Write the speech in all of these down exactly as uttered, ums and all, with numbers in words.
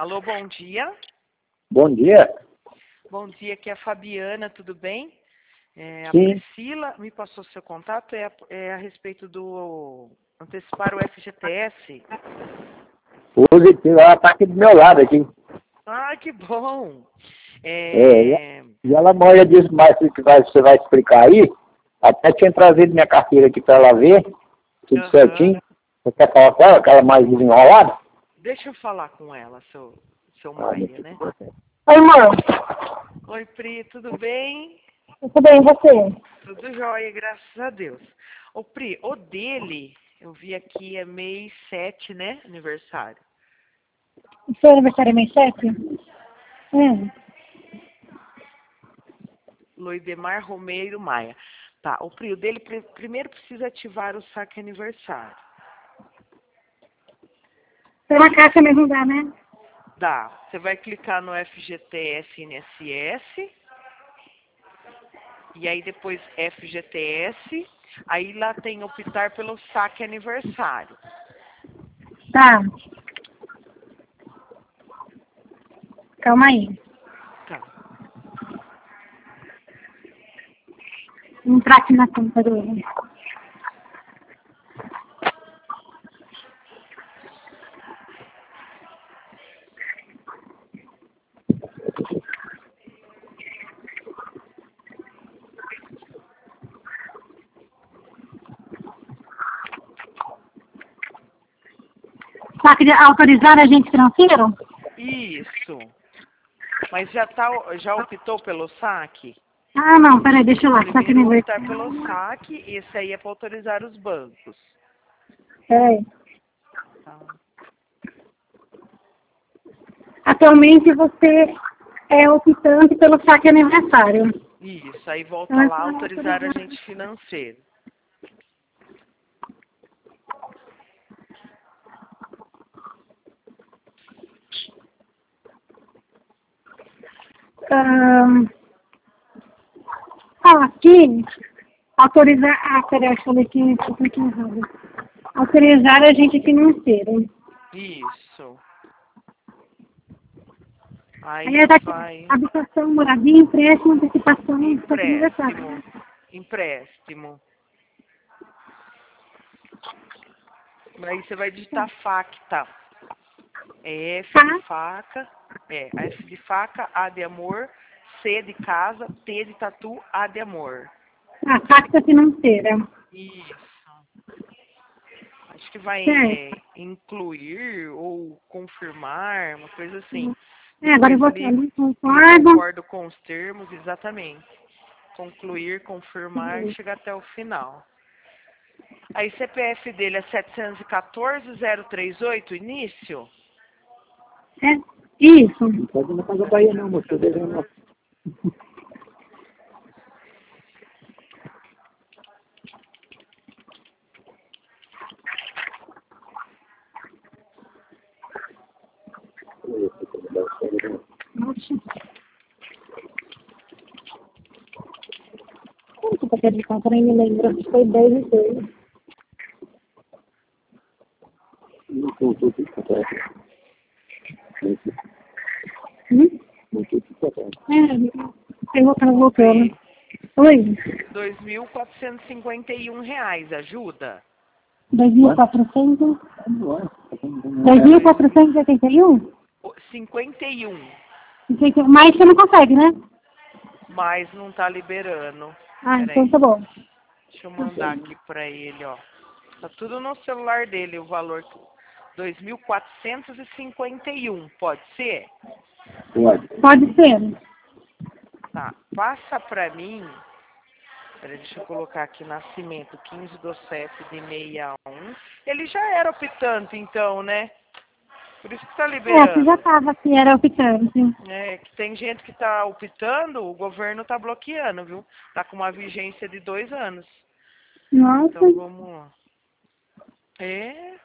Alô, bom dia. Bom dia. Bom dia, aqui é a Fabiana, tudo bem? É, a Sim. Priscila me passou seu contato, é a, é a respeito do antecipar o F G T S. Positivo, ela está aqui do meu lado aqui. Ah, que bom! É, É... e ela mora disso mais que vai, você vai explicar aí. Até tinha trazido minha carteira aqui para ela ver, tudo Aham. certinho. Você quer falar com ela, aquela mais desenrolada? Deixa eu falar com ela, seu, seu Ah, Maia, né? Oi, irmão. Oi, Pri, tudo bem? Tudo bem, e você? Tudo jóia, graças a Deus. Ô, Pri, o dele, eu vi aqui, é mês sete, né? Aniversário. O seu aniversário é mês sete? Hum. Loidemar Romeiro Maia. Tá, o Pri, o dele pr- primeiro precisa ativar o saque aniversário. Pela caixa mesmo dá, né? Dá. Você vai clicar no F G T S I N S S. E aí depois F G T S. Aí lá tem optar pelo saque aniversário. Tá. Calma aí. Tá. Vou entrar aqui na conta dele. Saque de autorizar agente financeiro? Isso. Mas já, tá, já optou pelo saque? Ah, não, peraí, deixa eu lá. Saque Primeiro optar aniversário. pelo saque. Esse aí é para autorizar os bancos. Peraí. Tá. Atualmente você é optante pelo saque aniversário. Isso. Aí volta Ah, lá, tá, autorizar autorizar. agente financeiro. Ahn, ah, aqui, autorizar, ah, peraí, eu falei que eu cliquei errado. Autorizar agente financeiro. Isso. Aí Aí tá aqui, vai habitação, moradia, empréstimo, antecipação, saque aniversário. empréstimo. Empréstimo. Aí você vai digitar facta. É F de Tá? faca, é F de faca, A de amor, C de casa, T de tatu, A de amor. A facta financeira. Isso. Acho que vai é, Certo. incluir ou confirmar, uma coisa assim. É, agora eu Depois vou ali, ali, ele concordo. concordo com os termos, exatamente. Concluir, confirmar e chegar até o final. Aí C P F dele é setecentos e quatorze, zero trinta e oito, início? É, isso. Não pode ir na Casa Bahia não, moço. Eu devendo uma... Nossa. Como que você de conta? Nem me lembro. Acho que foi dez e dois. Não sei o que que acontece. Hum? Não sei o que acontece. É, eu vou estar voltando. Oi? dois mil quatrocentos e cinquenta e um reais, ajuda? dois mil quatrocentos. Não é. dois mil quatrocentos e oitenta e um? cinquenta e um, Mais você não consegue, né? mas não tá liberando. Ah, então Peraí, tá bom. deixa eu mandar aqui pra ele, ó. Tá tudo no celular dele o valor. dois mil quatrocentos e cinquenta e um, pode ser? Pode. Pode ser. Tá, passa pra mim. Peraí, deixa eu colocar aqui nascimento, quinze do sete de sessenta e um. Ele já era optante, então, né? Por isso que tá É, você já liberando. estava aqui, era optante. É, que tem gente que tá optando, o governo tá bloqueando, viu? Tá com uma vigência de dois anos. Nossa. Então vamos lá. É.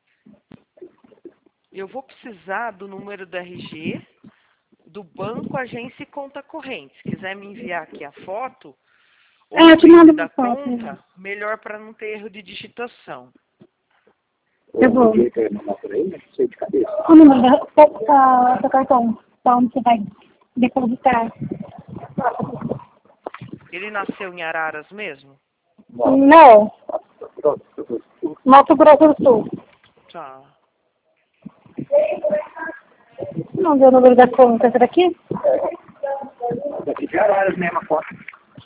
Eu vou precisar do número do R G, do banco, agência e conta corrente. Se quiser me enviar aqui a foto, ou É, o eu te print mando da uma foto. conta, melhor para não ter erro de digitação. Eu vou. O que é mandar por aí, não sei de cabeça. O número do seu cartão, pra onde você vai depositar. Ele nasceu em Araras mesmo? Não, Mato Grosso do Sul. Tá. Não deu o número da conta, essa daqui? Daqui de Araras mesmo a foto.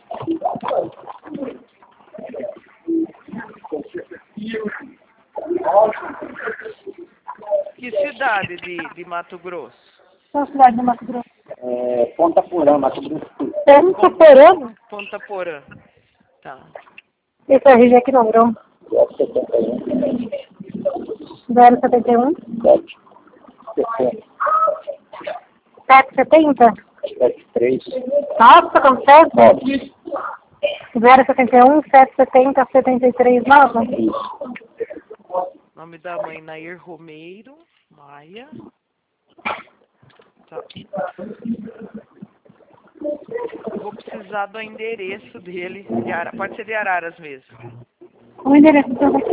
Que cidade de, de Mato Grosso? Qual cidade do Mato Grosso? É, Ponta Porã, Mato Grosso do Sul. Ponta Porã? Ponta Porã. Tá. Esse é o R G que número? zero setenta e um. sete setenta? sete três. Nossa, consegue? zero setenta e um, sete setenta, setenta e três, nove? Nome da mãe, Nair Romeiro Maia. Tá. Eu vou precisar do endereço dele. De Ara... Pode ser de Araras mesmo. O endereço do aqui.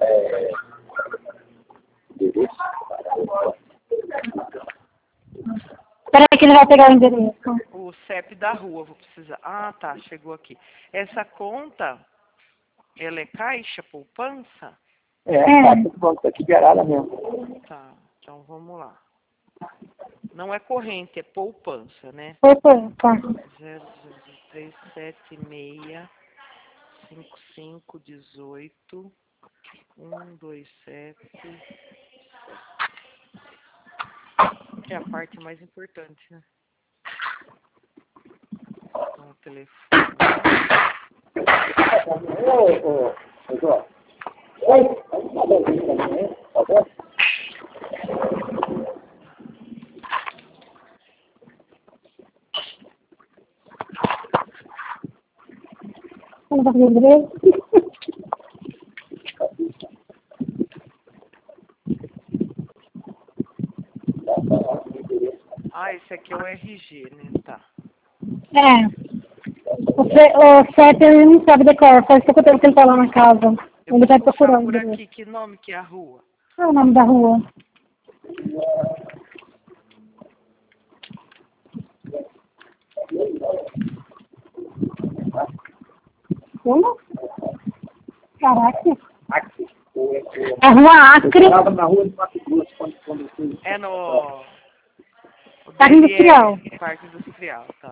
Espera aí que ele vai pegar o endereço. O C E P da rua, vou precisar. Ah, tá, chegou aqui. Essa conta, ela é caixa, poupança? É, é. Tá aqui de Araras mesmo. Tá, então vamos lá. Não é corrente, é poupança, né? Poupança. zero três sete seis cinco cinco um oito um dois sete. É a parte mais importante, né? Então, o telefone. Ô, ô, ô, João. Oi? Tá bom? Vamos fazer o endereço? Ah, esse aqui é o R G, né? Tá. É. O, C- o C E P ele não sabe decorar, faz pouco tempo que ele tá lá na casa. Eu Ele vou vai puxar procurando. por aqui. Que nome que é a rua? Qual é o nome da rua? Como? Caraca. Aqui. É Rua Acre. Eu tava na rua de Mato Grosso quando, quando eu fui. É no... o Parque D L Industrial. R, Parque Industrial, tá.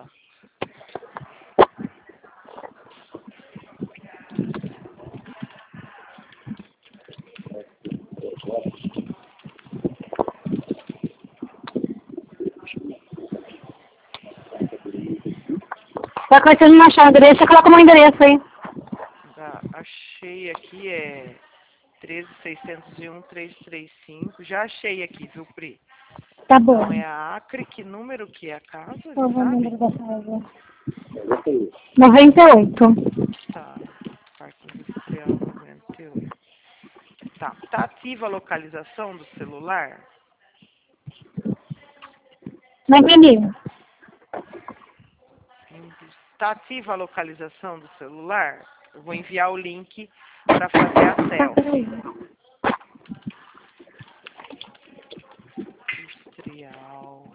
Só que você não achar o endereço, você coloca o meu endereço aí. Tá, achei aqui, é treze seiscentos e um, trezentos e trinta e cinco. Já achei aqui, viu, Pri? Tá bom. Então é a Acre, que número que é a casa, Qual é o sabe? número da casa? noventa e oito. Tá, Parque Industrial noventa e oito. Tá, tá ativa a localização do celular? Não entendi. Tá ativa a localização do celular? Eu vou enviar o link para fazer a Tá, selfie. peraí. Industrial.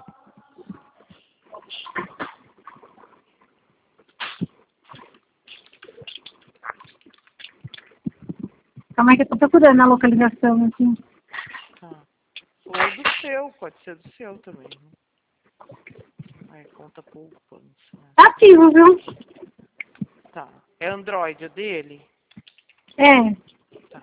Calma aí que eu tô procurando a localização aqui. Tá. Ou do seu, pode ser do seu também. Né? Aí, conta poupança. Né? Tá ativo, viu? Tá. É Android o dele? É. Tá.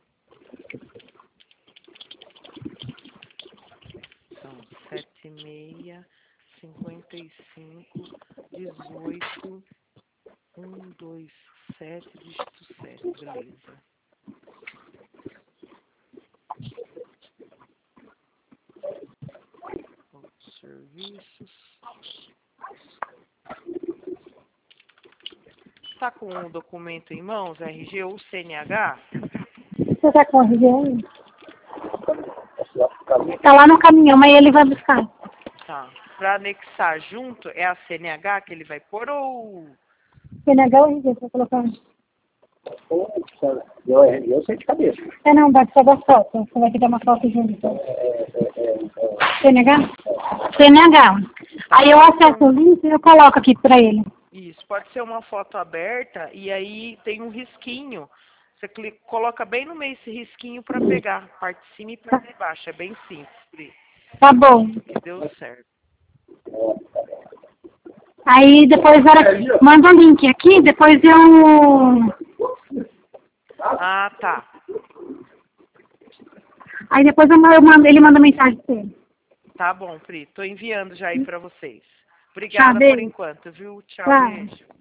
Então, sete seis, cinquenta e cinco, dezoito, um, dois, sete, dígito sete, beleza. Outros serviços. Tá com o documento em mãos, R G ou C N H? Você tá com o R G aí? Tá lá no caminhão, mas ele vai buscar. Tá. Para anexar junto, é a C N H que ele vai pôr ou... C N H ou R G, você vai colocar? Poxa, eu, eu sei de cabeça. É, não, bate só da foto. Você vai ter uma foto junto. É, é, é, é. C N H? C N H. Aí eu acesso o link e eu coloco aqui pra ele. Isso, pode ser uma foto aberta e aí tem um risquinho. Você clica, coloca bem no meio esse risquinho para pegar parte de cima e parte de baixo. É bem simples, Pri. Tá bom. E deu certo. Aí depois era, manda o link aqui, depois eu... Ah, tá. Aí depois eu mando, ele manda mensagem pra ele. Tá bom, Pri. Tô enviando já aí para vocês. Obrigada Tchau, por beijo. enquanto, viu? Tchau, Tchau. beijo.